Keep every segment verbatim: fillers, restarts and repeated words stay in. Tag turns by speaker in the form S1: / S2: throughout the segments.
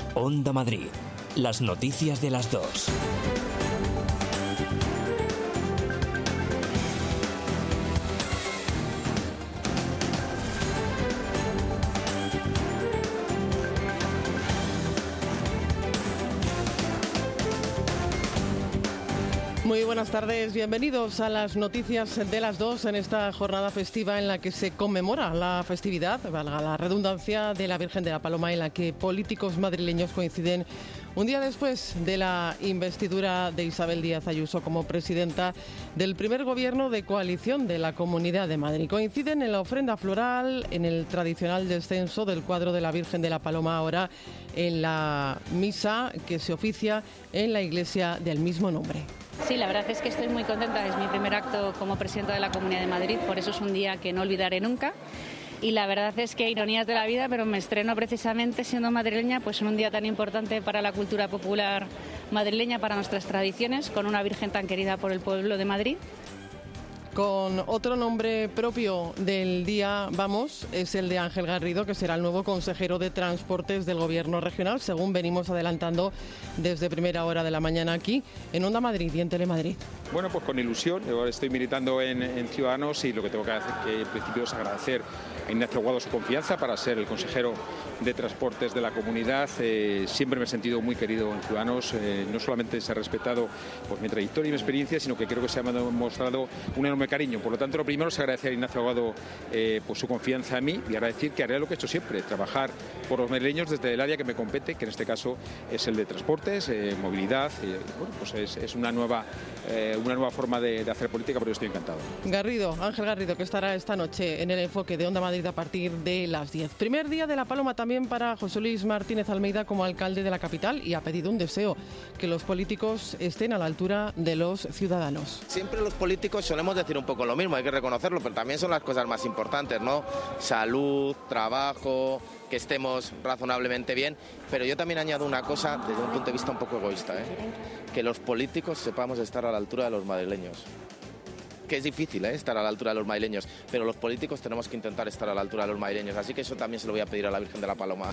S1: Onda Madrid. Las noticias de las dos.
S2: Muy buenas tardes, bienvenidos a las noticias de las dos en esta jornada festiva en la que se conmemora la festividad, valga la redundancia, de la Virgen de la Paloma, en la que políticos madrileños coinciden un día después de la investidura de Isabel Díaz Ayuso como presidenta del primer gobierno de coalición de la Comunidad de Madrid. Coinciden en la ofrenda floral, en el tradicional descenso del cuadro de la Virgen de la Paloma, ahora en la misa que se oficia en la iglesia del mismo nombre.
S3: Sí, la verdad es que estoy muy contenta, es mi primer acto como presidenta de la Comunidad de Madrid, por eso es un día que no olvidaré nunca. Y la verdad es que ironías de la vida, pero me estreno precisamente siendo madrileña, pues en un día tan importante para la cultura popular madrileña, para nuestras tradiciones, con una Virgen tan querida por el pueblo de Madrid.
S2: Con otro nombre propio del día, vamos, es el de Ángel Garrido, que será el nuevo consejero de Transportes del Gobierno regional, según venimos adelantando desde primera hora de la mañana aquí en Onda Madrid y en Telemadrid.
S4: Bueno, pues con ilusión. Yo estoy militando en, en Ciudadanos y lo que tengo que hacer que en principio es agradecer a Ignacio Aguado su confianza para ser el consejero de Transportes de la comunidad. Eh, siempre me he sentido muy querido en Ciudadanos. Eh, no solamente se ha respetado pues, mi trayectoria y mi experiencia, sino que creo que se ha mostrado un enorme cariño. Por lo tanto, lo primero es agradecer a Ignacio Aguado eh, pues, su confianza en mí y agradecer que haré lo que he hecho siempre, trabajar por los madrileños desde el área que me compete, que en este caso es el de transportes, eh, movilidad. Eh, bueno, pues es, es una nueva eh, una nueva forma de, de hacer política, pero yo estoy encantado.
S2: Garrido, Ángel Garrido, que estará esta noche en el enfoque de Onda Madrid a partir de las diez. Primer día de la Paloma también para José Luis Martínez Almeida como alcalde de la capital, y ha pedido un deseo: que los políticos estén a la altura de los ciudadanos.
S5: Siempre los políticos solemos decir un poco lo mismo, hay que reconocerlo, pero también son las cosas más importantes, ¿no? Salud, trabajo, que estemos razonablemente bien, pero yo también añado una cosa desde un punto de vista un poco egoísta, ¿eh? Que los políticos sepamos estar a la altura de los madrileños. Que es difícil, ¿eh? Estar a la altura de los madrileños, pero los políticos tenemos que intentar estar a la altura de los madrileños, así que eso también se lo voy a pedir a la Virgen de la Paloma.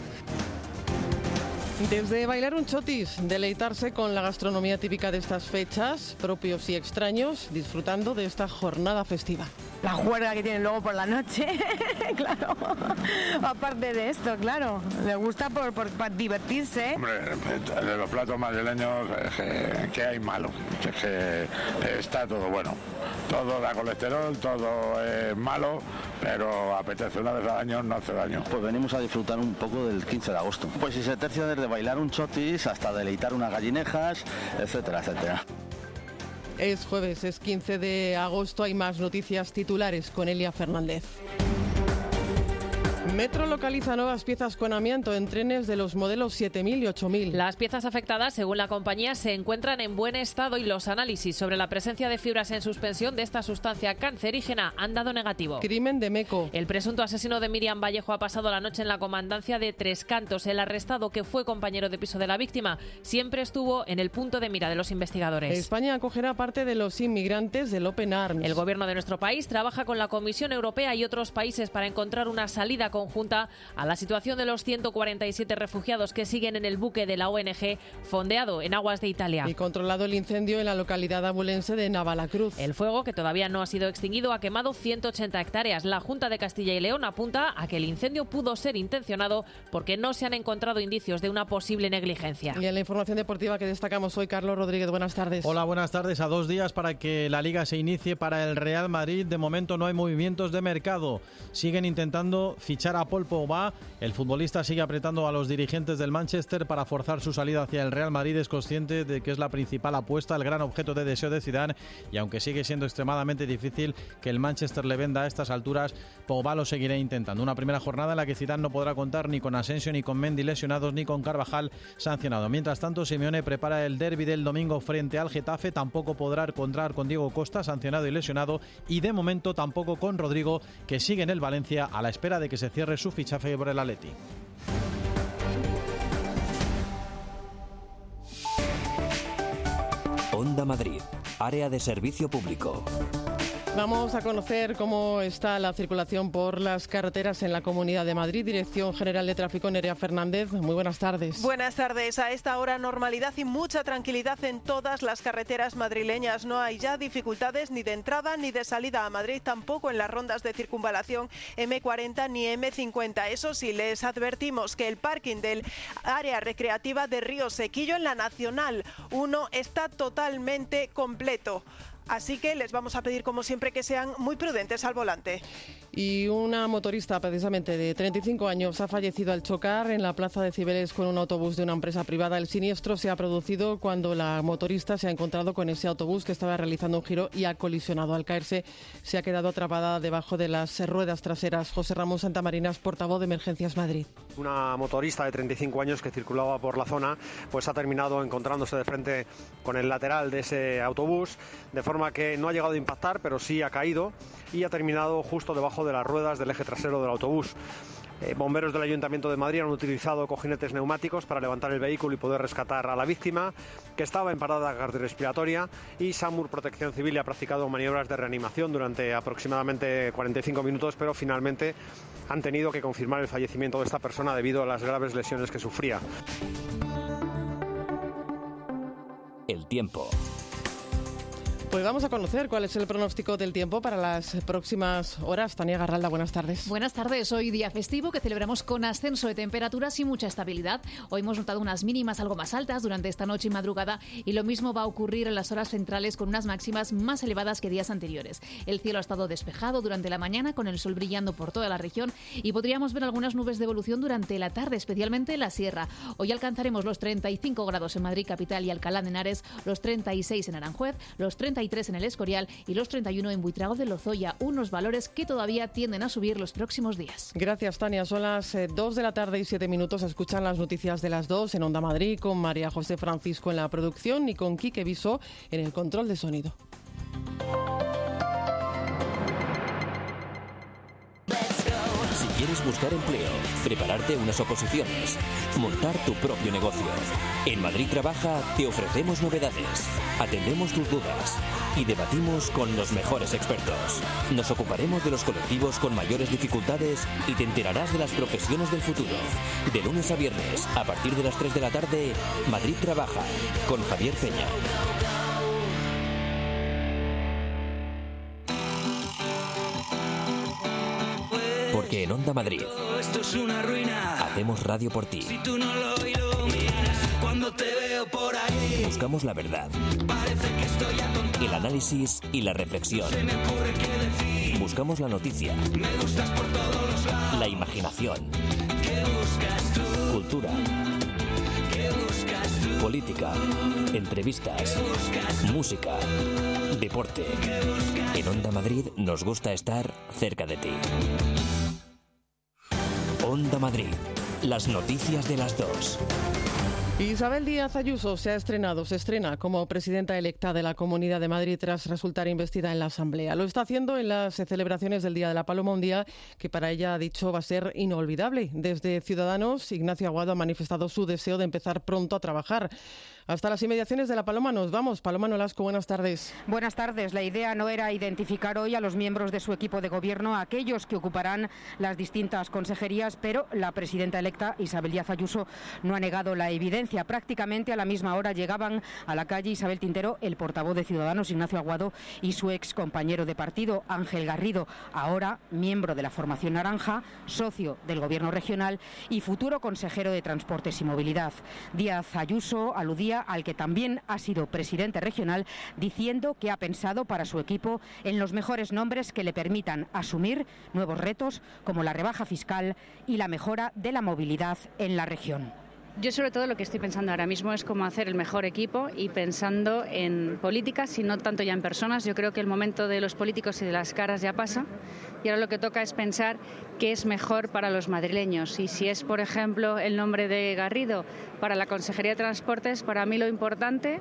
S2: Desde bailar un chotis, deleitarse con la gastronomía típica de estas fechas, propios y extraños, disfrutando de esta jornada festiva.
S6: La juerga que tienen luego por la noche, claro. Aparte de esto, claro, le gusta por, por, por divertirse.
S7: Hombre, de los platos madrileños, que, que hay malo, que está todo bueno. Todo da colesterol, todo es malo, pero apetece, una vez al año no hace daño.
S8: Pues venimos a disfrutar un poco del quince de agosto. Pues si se tercia desde bailar un chotis hasta deleitar unas gallinejas, etcétera, etcétera.
S2: Es jueves, es quince de agosto, hay más noticias titulares con Elia Fernández. Metro localiza nuevas piezas con amianto en trenes de los modelos siete mil y ocho mil.
S9: Las piezas afectadas, según la compañía, se encuentran en buen estado y los análisis sobre la presencia de fibras en suspensión de esta sustancia cancerígena han dado negativo.
S2: Crimen de Meco.
S9: El presunto asesino de Miriam Vallejo ha pasado la noche en la comandancia de Tres Cantos. El arrestado, que fue compañero de piso de la víctima, siempre estuvo en el punto de mira de los investigadores.
S2: España acogerá parte de los inmigrantes del Open Arms.
S9: El gobierno de nuestro país trabaja con la Comisión Europea y otros países para encontrar una salida conjunta a la situación de los ciento cuarenta y siete refugiados que siguen en el buque de la O N G fondeado en aguas de Italia.
S2: Y controlado el incendio en la localidad abulense de Navalacruz.
S9: El fuego, que todavía no ha sido extinguido, ha quemado ciento ochenta hectáreas. La Junta de Castilla y León apunta a que el incendio pudo ser intencionado porque no se han encontrado indicios de una posible negligencia.
S2: Y en la información deportiva que destacamos hoy, Carlos Rodríguez, buenas tardes.
S10: Hola, buenas tardes. A dos días para que la Liga se inicie para el Real Madrid, de momento no hay movimientos de mercado. Siguen intentando fichar a Paul Pogba. El futbolista sigue apretando a los dirigentes del Manchester para forzar su salida hacia el Real Madrid. Es consciente de que es la principal apuesta, el gran objeto de deseo de Zidane, y aunque sigue siendo extremadamente difícil que el Manchester le venda a estas alturas, Pogba lo seguirá intentando. Una primera jornada en la que Zidane no podrá contar ni con Asensio, ni con Mendy lesionados, ni con Carvajal sancionado. Mientras tanto, Simeone prepara el derbi del domingo frente al Getafe. Tampoco podrá contar con Diego Costa, sancionado y lesionado, y de momento tampoco con Rodrigo, que sigue en el Valencia a la espera de que se cierre su fichaje por el Atleti.
S1: Onda Madrid, área de servicio público.
S2: Vamos a conocer cómo está la circulación por las carreteras en la Comunidad de Madrid. Dirección General de Tráfico, Nerea Fernández. Muy buenas tardes.
S11: Buenas tardes. A esta hora normalidad y mucha tranquilidad en todas las carreteras madrileñas. No hay ya dificultades ni de entrada ni de salida a Madrid, tampoco en las rondas de circunvalación eme cuarenta ni eme cincuenta. Eso sí, les advertimos que el parking del área recreativa de Río Sequillo en la Nacional uno está totalmente completo. Así que les vamos a pedir, como siempre, que sean muy prudentes al volante.
S2: Y una motorista, precisamente de treinta y cinco años, ha fallecido al chocar en la plaza de Cibeles con un autobús de una empresa privada. El siniestro se ha producido cuando la motorista se ha encontrado con ese autobús que estaba realizando un giro y ha colisionado. Al caerse, se ha quedado atrapada debajo de las ruedas traseras. José Ramón Santamarinas, portavoz de Emergencias Madrid.
S12: Una motorista de treinta y cinco años que circulaba por la zona, pues ha terminado encontrándose de frente con el lateral de ese autobús, de forma que no ha llegado a impactar, pero sí ha caído y ha terminado justo debajo de las ruedas del eje trasero del autobús. Eh, bomberos del Ayuntamiento de Madrid han utilizado cojinetes neumáticos para levantar el vehículo y poder rescatar a la víctima, que estaba en parada cardiorrespiratoria, y SAMUR Protección Civil ha practicado maniobras de reanimación durante aproximadamente cuarenta y cinco minutos, pero finalmente han tenido que confirmar el fallecimiento de esta persona debido a las graves lesiones que sufría.
S1: El tiempo.
S2: Pues vamos a conocer cuál es el pronóstico del tiempo para las próximas horas. Tania Garralda, buenas tardes.
S13: Buenas tardes. Hoy día festivo que celebramos con ascenso de temperaturas y mucha estabilidad. Hoy hemos notado unas mínimas algo más altas durante esta noche y madrugada, y lo mismo va a ocurrir en las horas centrales con unas máximas más elevadas que días anteriores. El cielo ha estado despejado durante la mañana con el sol brillando por toda la región y podríamos ver algunas nubes de evolución durante la tarde, especialmente en la sierra. Hoy alcanzaremos los treinta y cinco grados en Madrid capital y Alcalá de Henares, los treinta y seis en Aranjuez, los treinta y tres en el Escorial y los treinta y uno en Buitrago de Lozoya, unos valores que todavía tienden a subir los próximos días.
S2: Gracias, Tania. Son las eh, dos de la tarde y siete minutos. Escuchan las noticias de las dos en Onda Madrid con María José Francisco en la producción y con Quique Viso en el control de sonido.
S1: Si quieres buscar empleo, prepararte unas oposiciones, montar tu propio negocio. En Madrid Trabaja te ofrecemos novedades, atendemos tus dudas y debatimos con los mejores expertos. Nos ocuparemos de los colectivos con mayores dificultades y te enterarás de las profesiones del futuro. De lunes a viernes, a partir de las tres de la tarde, Madrid Trabaja, con Javier Peña. Porque en Onda Madrid
S14: esto es una ruina.
S1: Hacemos radio por ti.
S14: Si tú no lo iluminas, cuando te veo por ahí,
S1: buscamos la verdad,
S14: parece que estoy atontado.
S1: el análisis y la reflexión.
S14: Se me ocurre qué decir.
S1: Buscamos la noticia,
S14: Me gustas por todos los lados.
S1: la imaginación,
S14: ¿Qué buscas tú?
S1: cultura,
S14: ¿Qué buscas tú?
S1: política, entrevistas, música, deporte. En Onda Madrid nos gusta estar cerca de ti. Onda Madrid, las noticias de las dos.
S2: Isabel Díaz Ayuso se ha estrenado, se estrena como presidenta electa de la Comunidad de Madrid tras resultar investida en la Asamblea. Lo está haciendo en las celebraciones del Día de la Paloma, un día que para ella ha dicho va a ser inolvidable. Desde Ciudadanos, Ignacio Aguado ha manifestado su deseo de empezar pronto a trabajar. Hasta las inmediaciones de La Paloma nos vamos. Paloma Nolasco, buenas tardes.
S15: Buenas tardes. La idea no era identificar hoy a los miembros de su equipo de gobierno, a aquellos que ocuparán las distintas consejerías, pero la presidenta electa, Isabel Díaz Ayuso, no ha negado la evidencia. Prácticamente a la misma hora llegaban a la calle Isabel Tintero, el portavoz de Ciudadanos, Ignacio Aguado, y su ex compañero de partido, Ángel Garrido, ahora miembro de la formación naranja, socio del gobierno regional y futuro consejero de Transportes y Movilidad. Díaz Ayuso aludía al que también ha sido presidente regional, diciendo que ha pensado para su equipo en los mejores nombres que le permitan asumir nuevos retos como la rebaja fiscal y la mejora de la movilidad en la región.
S3: Yo sobre todo lo que estoy pensando ahora mismo es cómo hacer el mejor equipo y pensando en políticas y no tanto ya en personas. Yo creo que el momento de los políticos y de las caras ya pasa y ahora lo que toca es pensar qué es mejor para los madrileños. Y si es, por ejemplo, el nombre de Garrido para la Consejería de Transportes, para mí lo importante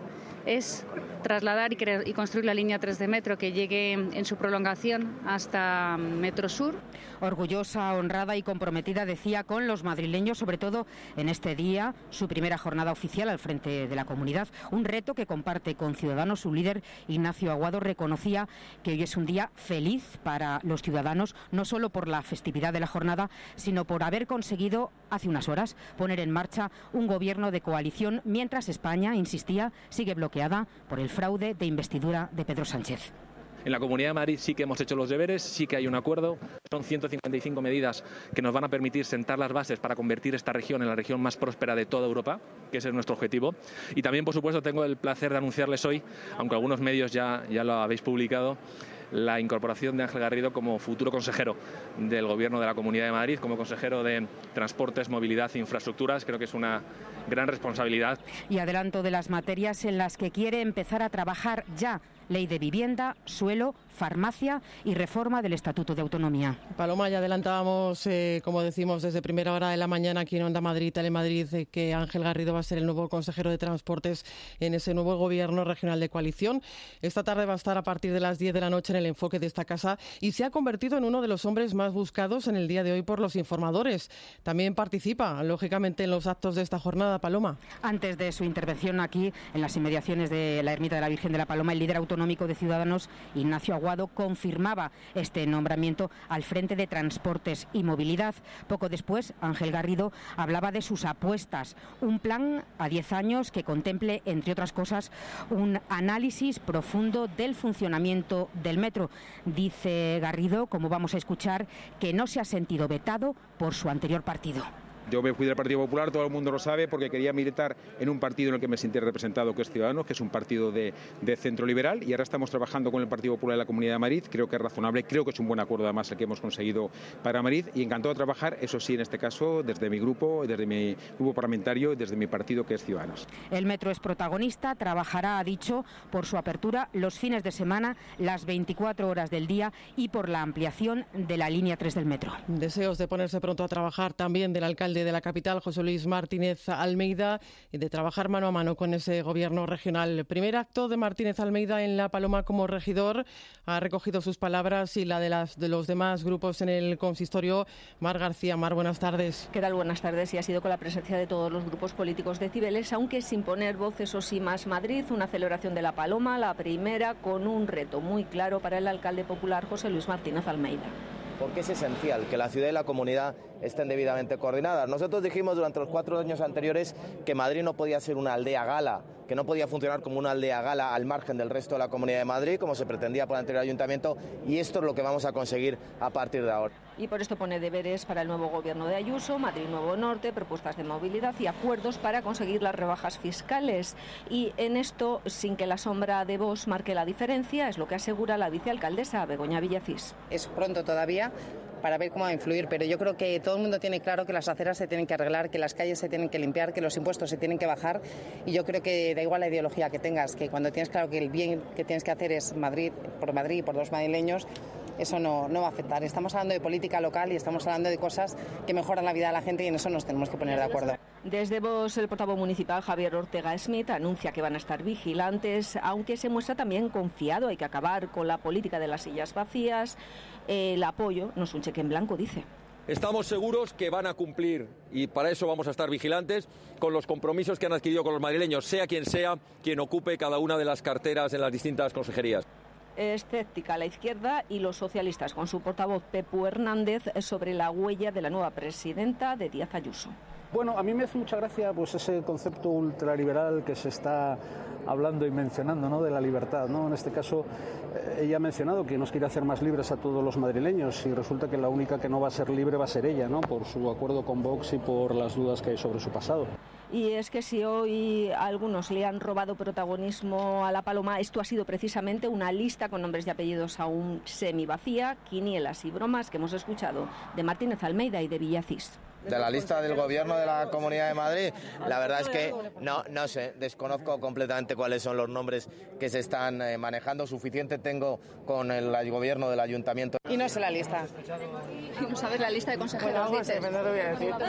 S3: es trasladar y, crear, y construir la línea tres de metro que llegue en su prolongación hasta Metro Sur.
S15: Orgullosa, honrada y comprometida, decía, con los madrileños, sobre todo en este día, su primera jornada oficial al frente de la comunidad. Un reto que comparte con Ciudadanos. Su líder, Ignacio Aguado, reconocía que hoy es un día feliz para los ciudadanos, no solo por la festividad de la jornada, sino por haber conseguido hace unas horas poner en marcha un gobierno de coalición, mientras España, insistía, sigue bloqueada por el fraude de investidura de Pedro Sánchez.
S16: En la Comunidad de Madrid sí que hemos hecho los deberes, sí que hay un acuerdo. Son ciento cincuenta y cinco medidas que nos van a permitir sentar las bases para convertir esta región en la región más próspera de toda Europa, que ese es nuestro objetivo. Y también, por supuesto, tengo el placer de anunciarles hoy, aunque algunos medios ya, ya lo habéis publicado, la incorporación de Ángel Garrido como futuro consejero del Gobierno de la Comunidad de Madrid, como consejero de Transportes, Movilidad e Infraestructuras. Creo que es una gran responsabilidad.
S15: Y adelanto de las materias en las que quiere empezar a trabajar ya: ley de vivienda, suelo, farmacia y reforma del Estatuto de Autonomía.
S2: Paloma, ya adelantábamos, eh, como decimos, desde primera hora de la mañana aquí en Onda Madrid, Telemadrid, eh, que Ángel Garrido va a ser el nuevo consejero de Transportes en ese nuevo Gobierno regional de coalición. Esta tarde va a estar a partir de las diez de la noche en el enfoque de esta casa y se ha convertido en uno de los hombres más buscados en el día de hoy por los informadores. También participa, lógicamente, en los actos de esta jornada. Paloma.
S15: Antes de su intervención aquí, en las inmediaciones de la Ermita de la Virgen de la Paloma, el líder autonómico de Ciudadanos, Ignacio Aguado, confirmaba este nombramiento al frente de Transportes y Movilidad. Poco después, Ángel Garrido hablaba de sus apuestas, un plan a diez años que contemple, entre otras cosas, un análisis profundo del funcionamiento del metro. Dice Garrido, como vamos a escuchar, que no se ha sentido vetado por su anterior partido.
S4: Yo me fui del Partido Popular, todo el mundo lo sabe, porque quería militar en un partido en el que me sentí representado, que es Ciudadanos, que es un partido de, de centro liberal, y ahora estamos trabajando con el Partido Popular de la Comunidad de Madrid. Creo que es razonable, creo que es un buen acuerdo además el que hemos conseguido para Madrid, y encantado de trabajar, eso sí, en este caso, desde mi grupo, desde mi grupo parlamentario y desde mi partido, que es Ciudadanos.
S15: El metro es protagonista, trabajará, ha dicho, por su apertura los fines de semana, las veinticuatro horas del día y por la ampliación de la línea tres del metro.
S2: Deseos de ponerse pronto a trabajar también del alcalde de la capital, José Luis Martínez Almeida, y de trabajar mano a mano con ese gobierno regional. El primer acto de Martínez Almeida en La Paloma como regidor, ha recogido sus palabras y la de, las, de los demás grupos en el consistorio. Mar García. Mar, buenas tardes.
S17: ¿Qué tal? Buenas tardes. Y ha sido con la presencia de todos los grupos políticos de Cibeles, aunque sin poner voz, eso sí, más Madrid. Una celebración de La Paloma, la primera, con un reto muy claro para el alcalde popular José Luis Martínez Almeida.
S5: Porque es esencial que la ciudad y la comunidad estén debidamente coordinadas. Nosotros dijimos durante los cuatro años anteriores que Madrid no podía ser una aldea gala, que no podía funcionar como una aldea gala al margen del resto de la Comunidad de Madrid, como se pretendía por el anterior ayuntamiento, y esto es lo que vamos a conseguir a partir de ahora.
S17: Y por esto pone deberes para el nuevo gobierno de Ayuso, Madrid Nuevo Norte, propuestas de movilidad y acuerdos para conseguir las rebajas fiscales. Y en esto, sin que la sombra de Vox marque la diferencia, es lo que asegura la vicealcaldesa Begoña Villacís.
S18: Es pronto todavía para ver cómo va a influir, pero yo creo que todo el mundo tiene claro que las aceras se tienen que arreglar, que las calles se tienen que limpiar, que los impuestos se tienen que bajar, y yo creo que da igual la ideología que tengas, que cuando tienes claro que el bien que tienes que hacer es Madrid por Madrid, por los madrileños, eso no, no va a afectar. Estamos hablando de política local y estamos hablando de cosas que mejoran la vida de la gente, y en eso nos tenemos que poner de acuerdo.
S17: Desde Vox, el portavoz municipal Javier Ortega Smith anuncia que van a estar vigilantes, aunque se muestra también confiado. Hay que acabar con la política de las sillas vacías. El apoyo no es un cheque en blanco, dice.
S19: Estamos seguros que van a cumplir, y para eso vamos a estar vigilantes, con los compromisos que han adquirido con los madrileños, sea quien sea quien ocupe cada una de las carteras en las distintas consejerías.
S17: Escéptica la izquierda y los socialistas, con su portavoz Pepu Hernández, sobre la huella de la nueva presidenta de Díaz Ayuso.
S20: Bueno, a mí me hace mucha gracia pues ese concepto ultraliberal que se está hablando y mencionando, ¿no?, de la libertad, ¿no? En este caso, eh, ella ha mencionado que nos quiere hacer más libres a todos los madrileños, y resulta que la única que no va a ser libre va a ser ella, ¿no?, por su acuerdo con Vox y por las dudas que hay sobre su pasado.
S17: Y es que si hoy algunos le han robado protagonismo a La Paloma, esto ha sido precisamente una lista con nombres y apellidos aún semivacía, quinielas y bromas que hemos escuchado de Martínez Almeida y de Villacís.
S5: De la lista del gobierno de la Comunidad de Madrid, la verdad es que no, no sé, desconozco completamente cuáles son los nombres que se están eh, manejando. Suficiente tengo con el, el gobierno del ayuntamiento.
S18: Y no sé la lista.
S17: ¿No sabes la lista de consejeros?
S18: Bueno, no sé, no lo voy a decir.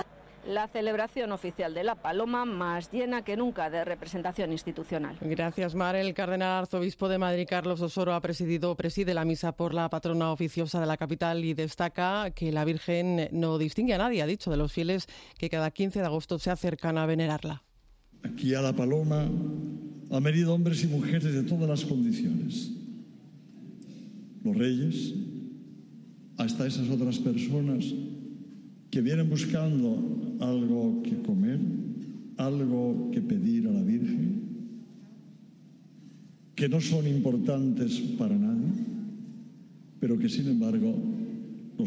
S17: la celebración oficial de la Paloma más llena que nunca de representación institucional.
S2: Gracias, Mar. El cardenal arzobispo de Madrid, Carlos Osoro, ha presidido, preside la misa por la patrona oficiosa de la capital y destaca que la Virgen no distingue a nadie, ha dicho, de los fieles que cada quince de agosto se acercan a venerarla.
S21: Aquí a la Paloma han venido hombres y mujeres de todas las condiciones. Los reyes, hasta esas otras personas que vienen buscando algo que comer, algo que pedir a la Virgen, que no son importantes para nadie, pero que sin embargo lo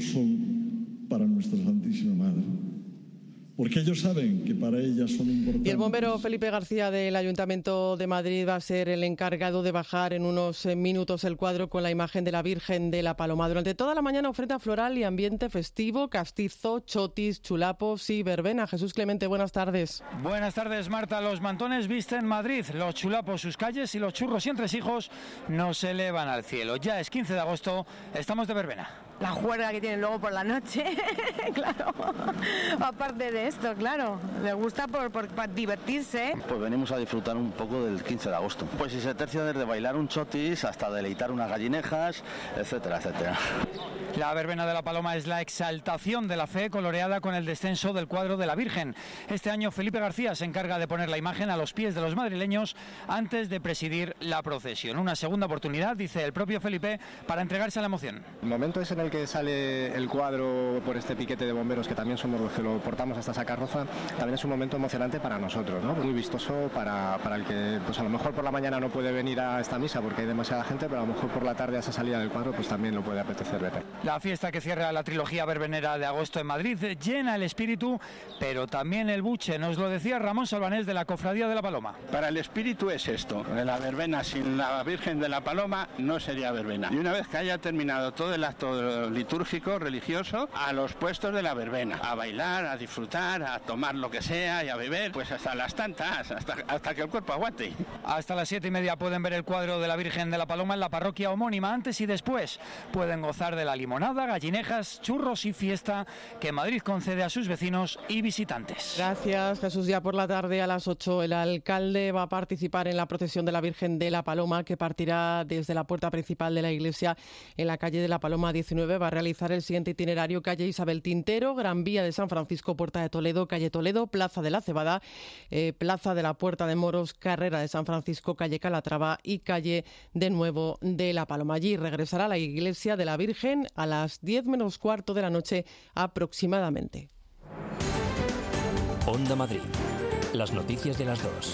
S21: son para nuestra Santísima Madre. Porque ellos saben que para ellas son importantes.
S2: Y el bombero Felipe García del Ayuntamiento de Madrid va a ser el encargado de bajar en unos minutos el cuadro con la imagen de la Virgen de la Paloma. Durante toda la mañana ofrenda floral y ambiente festivo, castizo, chotis, chulapos y verbena. Jesús Clemente, buenas tardes.
S22: Buenas tardes, Marta. Los mantones visten Madrid, los chulapos sus calles y los churros y entresijos nos elevan al cielo. Ya es quince de agosto, estamos de verbena.
S6: La juerga que tienen luego por la noche, claro. Aparte de esto, claro, le gusta por, por, por divertirse.
S8: Pues venimos a disfrutar un poco del quince de agosto. Pues si se tercia desde bailar un chotis hasta deleitar unas gallinejas, etcétera, etcétera.
S22: La verbena de la Paloma es la exaltación de la fe coloreada con el descenso del cuadro de la Virgen. Este año Felipe García se encarga de poner la imagen a los pies de los madrileños antes de presidir la procesión. Una segunda oportunidad, dice el propio Felipe, para entregarse a la emoción.
S23: El momento es en el que sale el cuadro por este piquete de bomberos, que también somos los que lo portamos hasta esa carroza, también es un momento emocionante para nosotros, ¿no? Muy vistoso para, para el que pues a lo mejor por la mañana no puede venir a esta misa porque hay demasiada gente, pero a lo mejor por la tarde a esa salida del cuadro pues también lo puede apetecer ver.
S22: La fiesta que cierra la trilogía verbenera de agosto en Madrid llena el espíritu, pero también el buche, nos lo decía Ramón Salvanés de la Cofradía de la Paloma.
S24: Para el espíritu es esto, la verbena sin la Virgen de la Paloma no sería verbena. Y una vez que haya terminado todo el acto litúrgico, religioso, a los puestos de la verbena, a bailar, a disfrutar, a tomar lo que sea y a beber, pues hasta las tantas, hasta, hasta que el cuerpo aguante.
S22: Hasta las siete y media pueden ver el cuadro de la Virgen de la Paloma en la parroquia homónima. Antes y después pueden gozar de la limonada, gallinejas, churros y fiesta que Madrid concede a sus vecinos y visitantes.
S2: Gracias, Jesús. Ya por la tarde a las ocho el alcalde va a participar en la procesión de la Virgen de la Paloma, que partirá desde la puerta principal de la iglesia en la calle de la Paloma diecinueve. Va a realizar el siguiente itinerario: calle Isabel Tintero, Gran Vía de San Francisco, Puerta de Toledo, calle Toledo, Plaza de la Cebada, eh, Plaza de la Puerta de Moros, Carrera de San Francisco, calle Calatrava y calle de nuevo de la Paloma. Allí regresará a la iglesia de la Virgen a las diez menos cuarto de la noche aproximadamente.
S1: Onda Madrid. Las noticias de las dos.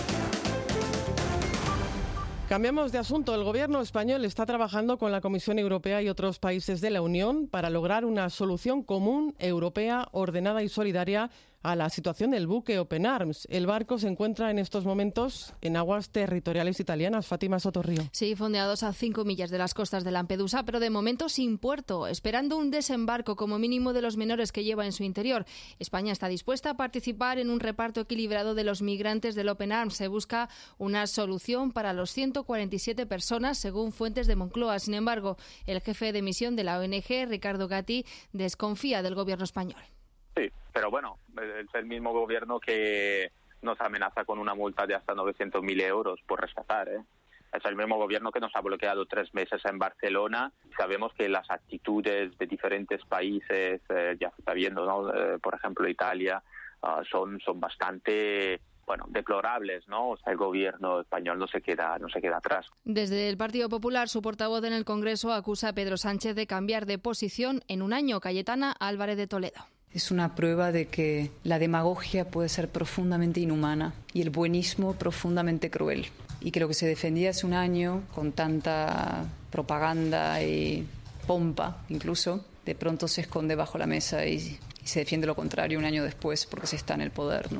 S2: Cambiamos de asunto. El gobierno español está trabajando con la Comisión Europea y otros países de la Unión para lograr una solución común, europea, ordenada y solidaria a la situación del buque Open Arms. El barco se encuentra en estos momentos en aguas territoriales italianas. Fátima Sotorrío.
S25: Sí, fondeados a cinco millas de las costas de Lampedusa, pero de momento sin puerto, esperando un desembarco como mínimo de los menores que lleva en su interior. España está dispuesta a participar en un reparto equilibrado de los migrantes del Open Arms. Se busca una solución para los ciento cuarenta y siete personas, según fuentes de Moncloa. Sin embargo, el jefe de misión de la O N G, Ricardo Gatti, desconfía del gobierno español.
S26: Sí, pero bueno, es el mismo gobierno que nos amenaza con una multa de hasta novecientos mil euros por rescatar, ¿eh? Es el mismo gobierno que nos ha bloqueado tres meses en Barcelona. Sabemos que las actitudes de diferentes países, eh, ya se está viendo, ¿no? Eh, por ejemplo, Italia, uh, son, son bastante... bueno, deplorables, ¿no? O sea, el gobierno español no se queda, no se queda atrás.
S25: Desde el Partido Popular, su portavoz en el Congreso acusa a Pedro Sánchez de cambiar de posición en un año. Cayetana Álvarez de Toledo.
S27: Es una prueba de que la demagogia puede ser profundamente inhumana y el buenismo profundamente cruel. Y que lo que se defendía hace un año con tanta propaganda y pompa, incluso, de pronto se esconde bajo la mesa y, y se defiende lo contrario un año después porque se está en el poder, ¿no?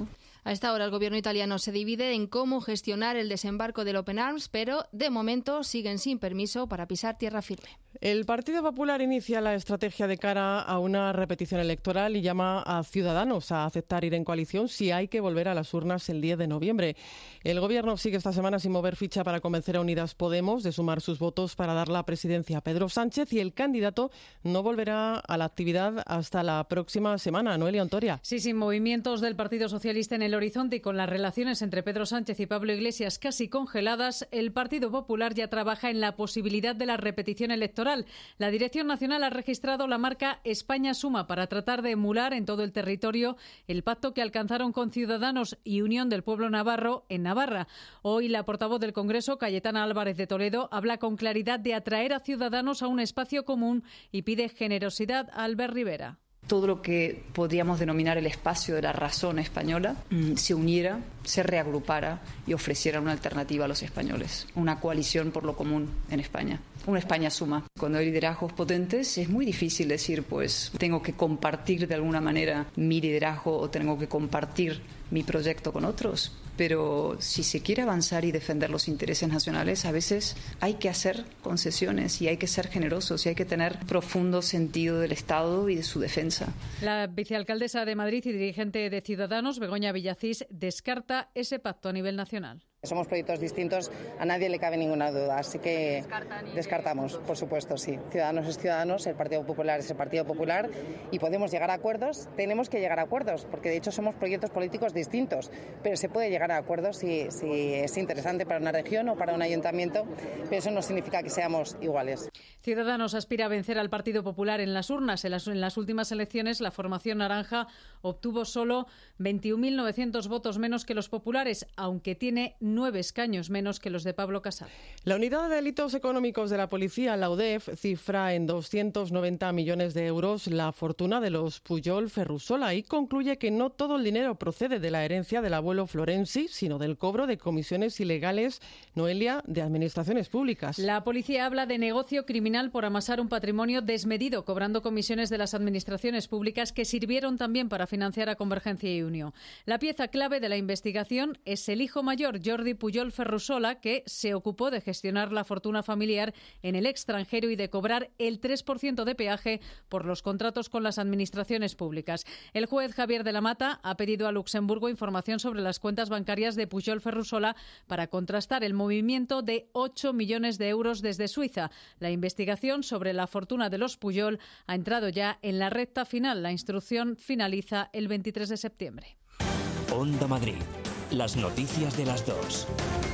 S25: A esta hora el gobierno italiano se divide en cómo gestionar el desembarco del Open Arms, pero de momento siguen sin permiso para pisar tierra firme.
S2: El Partido Popular inicia la estrategia de cara a una repetición electoral y llama a Ciudadanos a aceptar ir en coalición si hay que volver a las urnas el diez de noviembre. El Gobierno sigue esta semana sin mover ficha para convencer a Unidas Podemos de sumar sus votos para dar la presidencia a Pedro Sánchez, y el candidato no volverá a la actividad hasta la próxima semana. Noelia Ontoria.
S7: Sí, sin movimientos del Partido Socialista en el horizonte y con las relaciones entre Pedro Sánchez y Pablo Iglesias casi congeladas, el Partido Popular ya trabaja en la posibilidad de la repetición electoral. La Dirección Nacional ha registrado la marca España Suma para tratar de emular en todo el territorio el pacto que alcanzaron con Ciudadanos y Unión del Pueblo Navarro en Navarra. Hoy la portavoz del Congreso, Cayetana Álvarez de Toledo, habla con claridad de atraer a Ciudadanos a un espacio común y pide generosidad a Albert Rivera.
S27: Todo lo que podríamos denominar el espacio de la razón española se uniera, se reagrupara y ofreciera una alternativa a los españoles, una coalición por lo común en España. Una España suma. Cuando hay liderazgos potentes es muy difícil decir, pues, tengo que compartir de alguna manera mi liderazgo o tengo que compartir mi proyecto con otros. Pero si se quiere avanzar y defender los intereses nacionales, a veces hay que hacer concesiones y hay que ser generosos y hay que tener profundo sentido del Estado y de su defensa.
S7: La vicealcaldesa de Madrid y dirigente de Ciudadanos, Begoña Villacís, descarta ese pacto a nivel nacional.
S18: Somos proyectos distintos, a nadie le cabe ninguna duda, así que descartamos, por supuesto, sí. Ciudadanos es Ciudadanos, el Partido Popular es el Partido Popular y podemos llegar a acuerdos, tenemos que llegar a acuerdos, porque de hecho somos proyectos políticos distintos, pero se puede llegar a acuerdos si, si es interesante para una región o para un ayuntamiento, pero eso no significa que seamos iguales.
S7: Ciudadanos aspira a vencer al Partido Popular en las urnas. En las, en las últimas elecciones, la formación naranja obtuvo solo veintiún mil novecientos votos menos que los populares, aunque tiene nueve escaños menos que los de Pablo Casal.
S2: La Unidad de Delitos Económicos de la Policía, la U D E F, cifra en doscientos noventa millones de euros la fortuna de los Pujol Ferrusola y concluye que no todo el dinero procede de la herencia del abuelo Florenzi, sino del cobro de comisiones ilegales, Noelia, de administraciones públicas.
S7: La policía habla de negocio criminal por amasar un patrimonio desmedido, cobrando comisiones de las administraciones públicas que sirvieron también para financiar a Convergencia y Unió. La pieza clave de la investigación es el hijo mayor, Jordi Pujol Ferrusola, que se ocupó de gestionar la fortuna familiar en el extranjero y de cobrar el tres por ciento de peaje por los contratos con las administraciones públicas. El juez Javier de la Mata ha pedido a Luxemburgo información sobre las cuentas bancarias de Pujol Ferrusola para contrastar el movimiento de ocho millones de euros desde Suiza. La investigación sobre la fortuna de los Pujol ha entrado ya en la recta final. La instrucción finaliza el veintitrés de septiembre.
S1: Onda Madrid. Las noticias de las dos.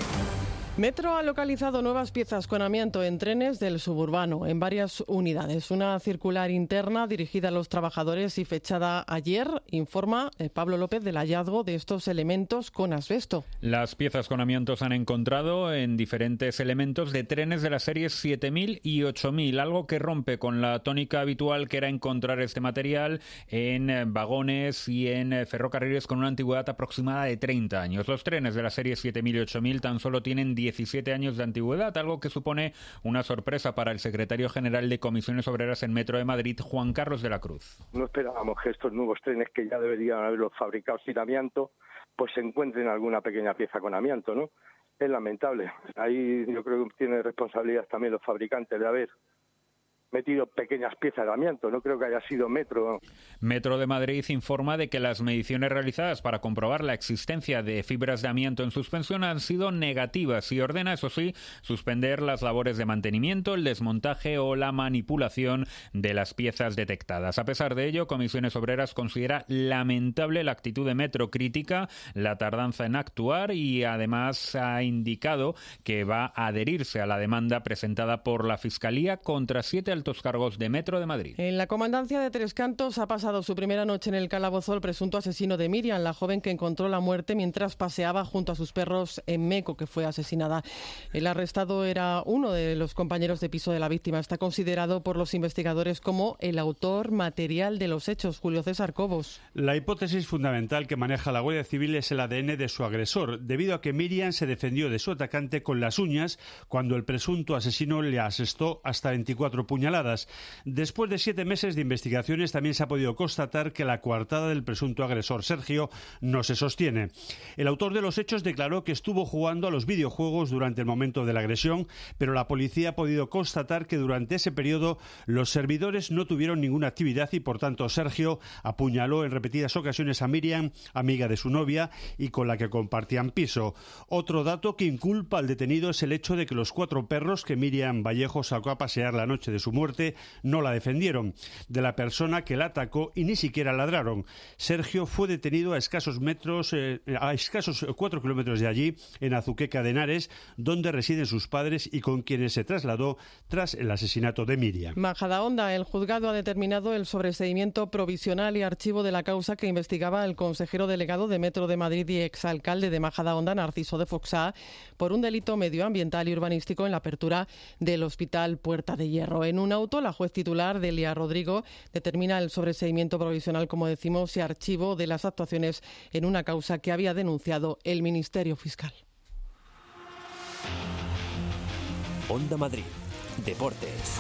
S2: Metro ha localizado nuevas piezas con amianto en trenes del suburbano en varias unidades. Una circular interna dirigida a los trabajadores y fechada ayer informa eh, Pablo López del hallazgo de estos elementos con asbesto.
S9: Las piezas con amianto se han encontrado en diferentes elementos de trenes de las series siete mil y ocho mil, algo que rompe con la tónica habitual que era encontrar este material en vagones y en ferrocarriles con una antigüedad aproximada de treinta años. Los trenes de las series siete mil y ocho mil tan solo tienen diecisiete años de antigüedad, algo que supone una sorpresa para el secretario general de Comisiones Obreras en Metro de Madrid, Juan Carlos de la Cruz.
S10: No esperábamos que estos nuevos trenes, que ya deberían haberlos fabricado sin amianto, pues se encuentren alguna pequeña pieza con amianto, ¿no? Es lamentable. Ahí yo creo que tienen responsabilidad también los fabricantes de haber metido pequeñas piezas de amianto. No creo que haya sido Metro.
S9: Metro de Madrid informa de que las mediciones realizadas para comprobar la existencia de fibras de amianto en suspensión han sido negativas y ordena, eso sí, suspender las labores de mantenimiento, el desmontaje o la manipulación de las piezas detectadas. A pesar de ello, Comisiones Obreras considera lamentable la actitud de Metro, crítica la tardanza en actuar y además ha indicado que va a adherirse a la demanda presentada por la Fiscalía contra siete altos cargos de Metro de Madrid.
S2: En la comandancia de Tres Cantos ha pasado su primera noche en el calabozo el presunto asesino de Miriam, la joven que encontró la muerte mientras paseaba junto a sus perros en Meco, que fue asesinada. El arrestado era uno de los compañeros de piso de la víctima. Está considerado por los investigadores como el autor material de los hechos. Julio César Cobos.
S11: La hipótesis fundamental que maneja la Guardia Civil es el A D N de su agresor, debido a que Miriam se defendió de su atacante con las uñas cuando el presunto asesino le asestó hasta veinticuatro puñaladas. señaladas. Después de siete meses de investigaciones también se ha podido constatar que la coartada del presunto agresor Sergio no se sostiene. El autor de los hechos declaró que estuvo jugando a los videojuegos durante el momento de la agresión, pero la policía ha podido constatar que durante ese periodo los servidores no tuvieron ninguna actividad y por tanto Sergio apuñaló en repetidas ocasiones a Miriam, amiga de su novia y con la que compartían piso. Otro dato que inculpa al detenido es el hecho de que los cuatro perros que Miriam Vallejo sacó a pasear la noche de su muerte no la defendieron de la persona que la atacó y ni siquiera ladraron. Sergio fue detenido a escasos metros, eh, a escasos cuatro kilómetros de allí, en Azuqueca de Henares, donde residen sus padres y con quienes se trasladó tras el asesinato de Miriam.
S2: Majadahonda, el juzgado ha determinado el sobreseimiento provisional y archivo de la causa que investigaba el consejero delegado de Metro de Madrid y exalcalde de Majadahonda, Narciso de Foxá, por un delito medioambiental y urbanístico en la apertura del Hospital Puerta de Hierro. En un auto, la juez titular, Delia Rodrigo, determina el sobreseimiento provisional, como decimos, y archivo de las actuaciones en una causa que había denunciado el Ministerio Fiscal.
S1: Onda Madrid. Deportes.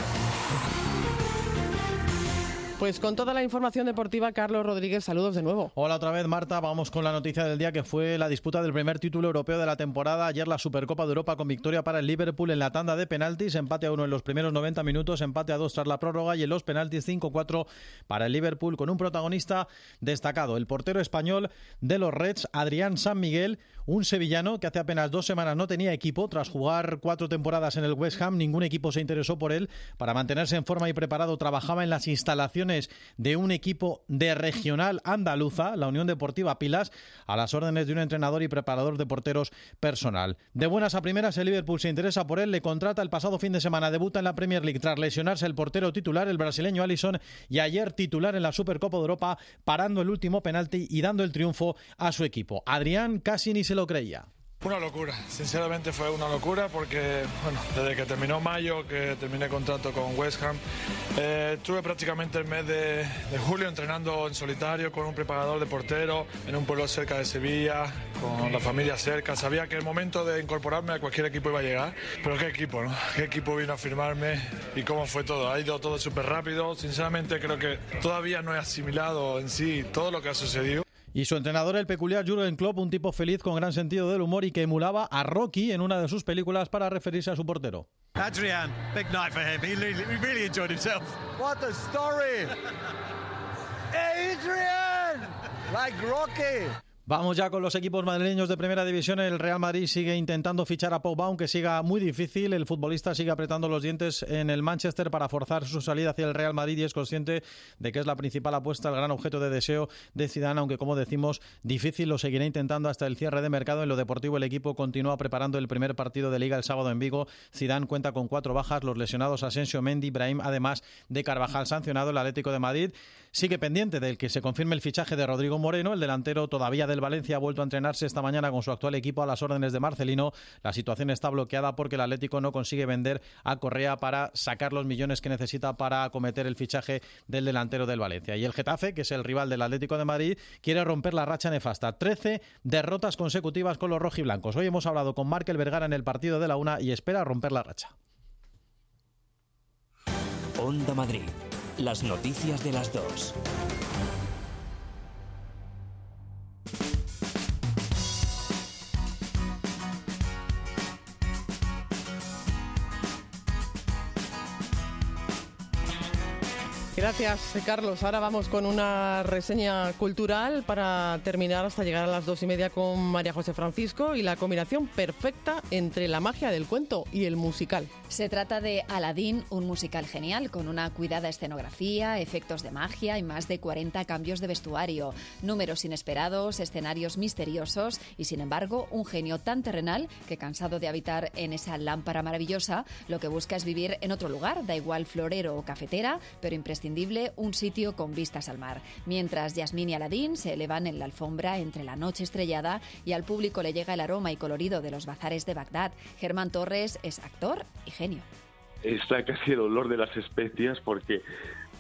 S2: Pues con toda la información deportiva, Carlos Rodríguez, saludos de nuevo.
S3: Hola otra vez, Marta. Vamos con la noticia del día, que fue la disputa del primer título europeo de la temporada. Ayer la Supercopa de Europa con victoria para el Liverpool en la tanda de penaltis. Empate a uno en los primeros noventa minutos, empate a dos tras la prórroga y en los penaltis cinco cuatro para el Liverpool, con un protagonista destacado, el portero español de los Reds, Adrián San Miguel, un sevillano que hace apenas dos semanas no tenía equipo. Tras jugar cuatro temporadas en el West Ham, ningún equipo se interesó por él. Para mantenerse en forma y preparado, trabajaba en las instalaciones de un equipo de regional andaluza, la Unión Deportiva Pilas, a las órdenes de un entrenador y preparador de porteros personal. De buenas a primeras, el Liverpool se interesa por él, le contrata el pasado fin de semana, debuta en la Premier League tras lesionarse el portero titular, el brasileño Alisson, y ayer titular en la Supercopa de Europa, parando el último penalti y dando el triunfo a su equipo. Adrián casi ni se lo creía.
S4: Una locura, sinceramente fue una locura porque, bueno, desde que terminó mayo, que terminé contrato con West Ham, eh, estuve prácticamente el mes de, de julio entrenando en solitario con un preparador de portero en un pueblo cerca de Sevilla, con la familia cerca. Sabía que el momento de incorporarme a cualquier equipo iba a llegar, pero qué equipo, ¿no? Qué equipo vino a firmarme y cómo fue todo. Ha ido todo súper rápido. Sinceramente creo que todavía no he asimilado en sí todo lo que ha sucedido.
S3: Y su entrenador, el peculiar Jürgen Klopp, un tipo feliz con gran sentido del humor y que emulaba a Rocky en una de sus películas para referirse a su portero.
S12: Adrian, big night for him. He really, he really enjoyed himself.
S13: What a story! Adrian, like Rocky.
S3: Vamos ya con los equipos madrileños de Primera División. El Real Madrid sigue intentando fichar a Pogba, aunque siga muy difícil. El futbolista sigue apretando los dientes en el Manchester para forzar su salida hacia el Real Madrid y es consciente de que es la principal apuesta, el gran objeto de deseo de Zidane, aunque como decimos, difícil. Lo seguirá intentando hasta el cierre de mercado. En lo deportivo, el equipo continúa preparando el primer partido de Liga el sábado en Vigo. Zidane cuenta con cuatro bajas, los lesionados Asensio, Mendy, Brahim, además de Carvajal sancionado. El Atlético de Madrid sigue pendiente del que se confirme el fichaje de Rodrigo Moreno. El delantero todavía del Valencia ha vuelto a entrenarse esta mañana con su actual equipo a las órdenes de Marcelino. La situación está bloqueada porque el Atlético no consigue vender a Correa para sacar los millones que necesita para acometer el fichaje del delantero del Valencia. Y el Getafe, que es el rival del Atlético de Madrid, quiere romper la racha nefasta. trece derrotas consecutivas con los rojiblancos. Hoy hemos hablado con Markel Vergara en el partido de la una y espera romper la racha.
S1: Onda Madrid. Las noticias de las dos.
S2: Gracias, Carlos. Ahora vamos con una reseña cultural para terminar hasta llegar a las dos y media con María José Francisco y la combinación perfecta entre la magia del cuento y el musical.
S14: Se trata de Aladín, un musical genial con una cuidada escenografía, efectos de magia y más de cuarenta cambios de vestuario, números inesperados, escenarios misteriosos y, sin embargo, un genio tan terrenal que, cansado de habitar en esa lámpara maravillosa, lo que busca es vivir en otro lugar, da igual florero o cafetera, pero imprescindible un sitio con vistas al mar. Mientras Yasmín y Aladín se elevan en la alfombra entre la noche estrellada y al público le llega el aroma y colorido de los bazares de Bagdad. Germán Torres es actor y genio.
S15: Está casi el olor de las especias porque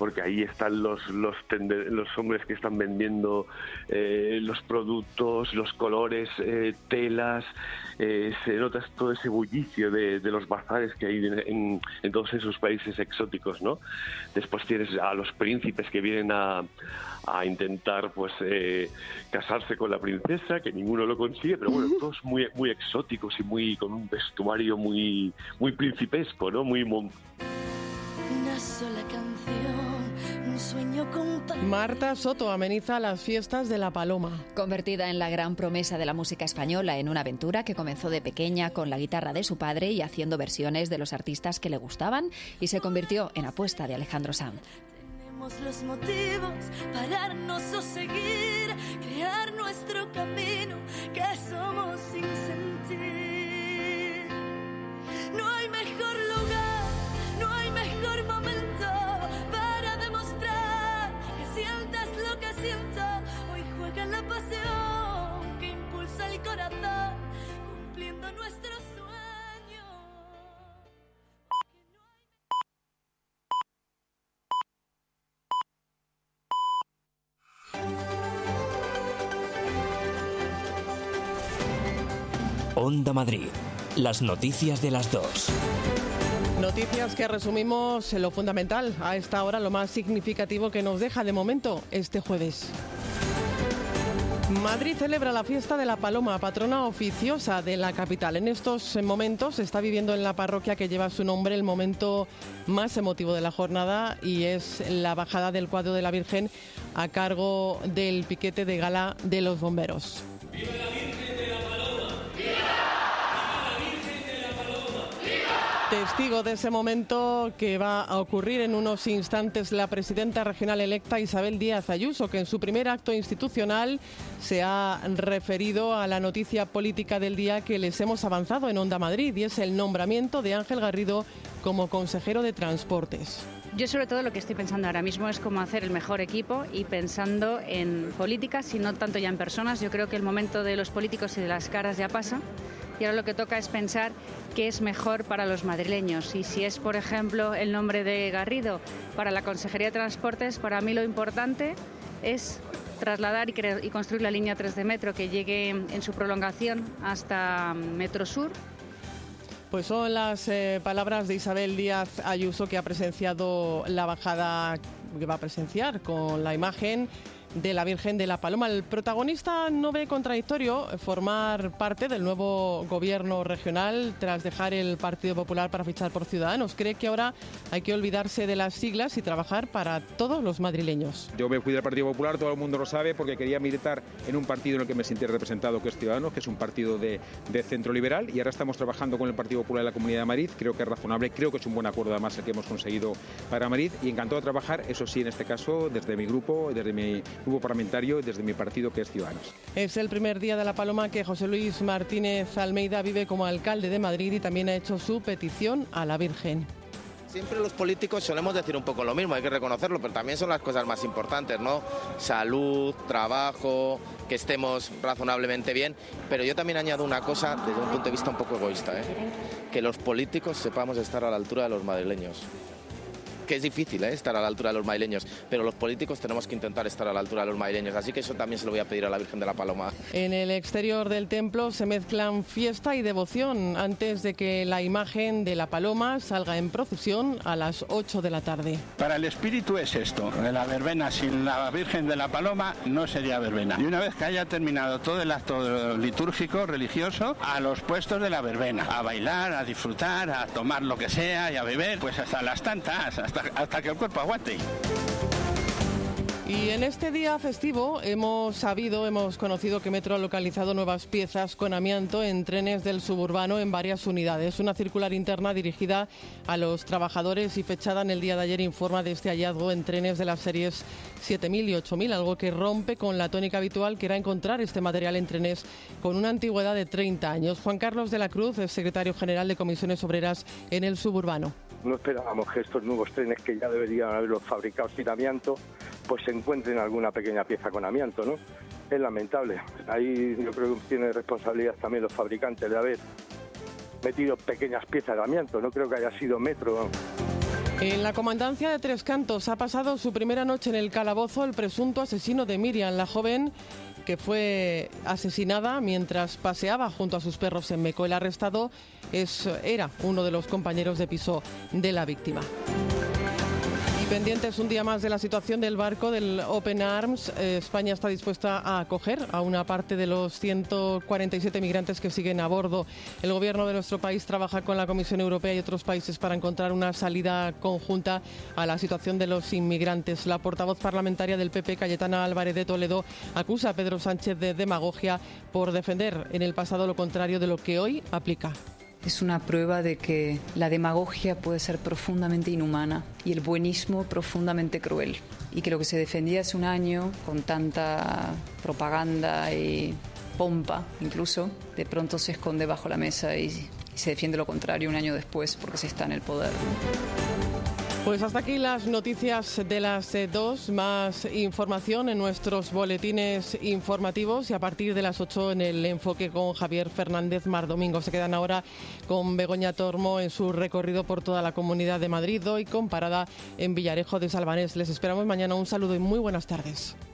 S5: porque ahí están los los, tende- los hombres que están vendiendo eh, los productos, los colores, eh, telas, eh, se nota todo ese bullicio de, de los bazares que hay en, en, en todos esos países exóticos, ¿no? Después tienes a los príncipes que vienen a, a intentar pues eh, casarse con la princesa, que ninguno lo consigue, pero bueno, todos muy muy exóticos y muy con un vestuario muy muy principesco, ¿no? Muy mon-
S15: Una sola canción, un sueño con...
S2: Marta Soto ameniza las fiestas de La Paloma.
S14: Convertida en la gran promesa de la música española en una aventura que comenzó de pequeña con la guitarra de su padre y haciendo versiones de los artistas que le gustaban, y se convirtió en apuesta de Alejandro Sanz.
S15: Tenemos los motivos, pararnos o seguir, crear nuestro camino, que somos sin sentir. No hay mejor lugar, no hay mejor momento para demostrar que sientas lo que siento. Hoy juega la pasión que impulsa el corazón, cumpliendo nuestros sueños.
S1: Onda Madrid. Las noticias de las dos.
S2: Noticias que resumimos en lo fundamental, a esta hora lo más significativo que nos deja de momento este jueves. Madrid celebra la fiesta de la Paloma, patrona oficiosa de la capital. En estos momentos se está viviendo en la parroquia que lleva su nombre el momento más emotivo de la jornada, y es la bajada del cuadro de la Virgen a cargo del piquete de gala de los bomberos.
S16: ¡Viva la Virgen de la Paloma! ¡Viva! ¡Viva la Virgen de la Paloma! ¡Viva!
S2: Testigo de ese momento que va a ocurrir en unos instantes la presidenta regional electa Isabel Díaz Ayuso, que en su primer acto institucional se ha referido a la noticia política del día que les hemos avanzado en Onda Madrid, y es el nombramiento de Ángel Garrido como consejero de Transportes.
S17: Yo sobre todo lo que estoy pensando ahora mismo es cómo hacer el mejor equipo, y pensando en políticas y no tanto ya en personas. Yo creo que el momento de los políticos y de las caras ya pasa, y ahora lo que toca es pensar qué es mejor para los madrileños. Y si es, por ejemplo, el nombre de Garrido para la Consejería de Transportes, para mí lo importante es trasladar y, y construir la línea tres de metro que llegue en su prolongación hasta Metro Sur.
S2: Pues son las eh, palabras de Isabel Díaz Ayuso, que ha presenciado la bajada, que va a presenciar con la imagen de la Virgen de la Paloma. El protagonista no ve contradictorio formar parte del nuevo gobierno regional tras dejar el Partido Popular para fichar por Ciudadanos. Cree que ahora hay que olvidarse de las siglas y trabajar para todos los madrileños.
S19: Yo me fui del Partido Popular, todo el mundo lo sabe, porque quería militar en un partido en el que me sintiera representado, que es Ciudadanos, que es un partido de, de centro liberal, y ahora estamos trabajando con el Partido Popular de la Comunidad de Madrid. Creo que es razonable, creo que es un buen acuerdo además el que hemos conseguido para Madrid, y encantado de trabajar, eso sí, en este caso, desde mi grupo, desde mi grupo parlamentario y desde mi partido, que es Ciudadanos.
S2: Es el primer día de la Paloma que José Luis Martínez Almeida vive como alcalde de Madrid, y también ha hecho su petición a la Virgen.
S20: Siempre los políticos solemos decir un poco lo mismo, hay que reconocerlo, pero también son las cosas más importantes, ¿no? Salud, trabajo, que estemos razonablemente bien, pero yo también añado una cosa desde un punto de vista un poco egoísta, ¿eh? Que los políticos sepamos estar a la altura de los madrileños. Que es difícil, ¿eh? Estar a la altura de los madrileños, pero los políticos tenemos que intentar estar a la altura de los madrileños, así que eso también se lo voy a pedir a la Virgen de la Paloma.
S2: En el exterior del templo se mezclan fiesta y devoción antes de que la imagen de la Paloma salga en procesión a las ocho de la tarde.
S24: Para el espíritu es esto, la verbena sin la Virgen de la Paloma no sería verbena. Y una vez que haya terminado todo el acto litúrgico, religioso, a los puestos de la verbena, a bailar, a disfrutar, a tomar lo que sea y a beber, pues hasta las tantas, hasta hasta que el cuerpo aguante.
S2: Y en este día festivo hemos sabido, hemos conocido que Metro ha localizado nuevas piezas con amianto en trenes del suburbano en varias unidades. Una circular interna dirigida a los trabajadores y fechada en el día de ayer informa de este hallazgo en trenes de las series siete mil y ocho mil, algo que rompe con la tónica habitual, que era encontrar este material en trenes con una antigüedad de treinta años. Juan Carlos de la Cruz es secretario general de Comisiones Obreras en el suburbano.
S10: No esperábamos que estos nuevos trenes, que ya deberían haberlos fabricado sin amianto, pues se encuentren alguna pequeña pieza con amianto, ¿no? Es lamentable. Ahí yo creo que tienen responsabilidad también los fabricantes de haber metido pequeñas piezas de amianto. No creo que haya sido Metro.
S2: En la comandancia de Tres Cantos ha pasado su primera noche en el calabozo el presunto asesino de Miriam, la joven que fue asesinada mientras paseaba junto a sus perros en Meco. El arrestado es, era uno de los compañeros de piso de la víctima. Pendientes un día más de la situación del barco del Open Arms, eh, España está dispuesta a acoger a una parte de los ciento cuarenta y siete migrantes que siguen a bordo. El gobierno de nuestro país trabaja con la Comisión Europea y otros países para encontrar una salida conjunta a la situación de los inmigrantes. La portavoz parlamentaria del P P, Cayetana Álvarez de Toledo, acusa a Pedro Sánchez de demagogia por defender en el pasado lo contrario de lo que hoy aplica.
S27: Es una prueba de que la demagogia puede ser profundamente inhumana y el buenismo profundamente cruel. Y que lo que se defendía hace un año con tanta propaganda y pompa, incluso, de pronto se esconde bajo la mesa y, y se defiende lo contrario un año después porque se está en el poder.
S2: Pues hasta aquí las noticias de las dos. Más información en nuestros boletines informativos y a partir de las ocho en el enfoque con Javier Fernández Mardomingo. Se quedan ahora con Begoña Tormo en su recorrido por toda la Comunidad de Madrid, hoy con parada en Villarejo de Salvanés. Les esperamos mañana. Un saludo y muy buenas tardes.